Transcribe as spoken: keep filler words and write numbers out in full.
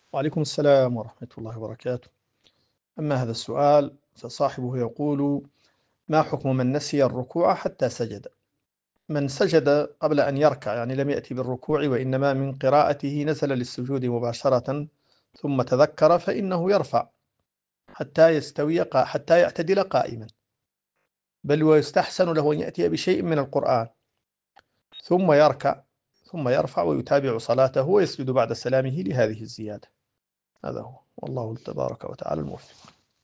وعليكم السلام ورحمة الله وبركاته. أما هذا السؤال فصاحبه يقول: ما حكم من نسي الركوع حتى سجد؟ من سجد قبل أن يركع، يعني لم يأتي بالركوع وإنما من قراءته نزل للسجود مباشرة ثم تذكر، فإنه يرفع حتى يستوي قا- حتى يعتدل قائما، بل ويستحسن له أن يأتي بشيء من القرآن ثم يركع ثم يرفع ويتابع صلاته ويسجد بعد سلامه لهذه الزيادة. هذا هو، والله تبارك وتعالى الموفق.